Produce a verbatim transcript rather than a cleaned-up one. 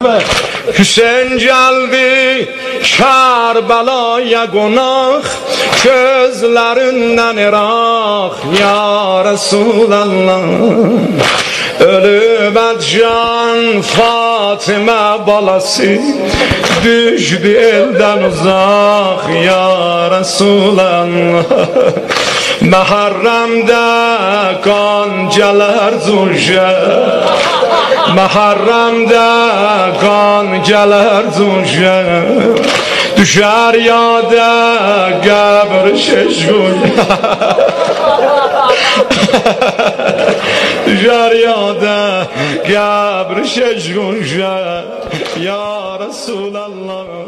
Hüseyin geldi Karbela'ya konak, gözlerinden Irak ya Resulallah. Ölüp can Fatıma balası, düştü elden uzak ya Resulallah. Muharrem'de kancalar zunca, Muharrem'de kancalar zunca, düşer yada kabr şeşgun. Düşer yada kabr şeşgun ya Resulallah.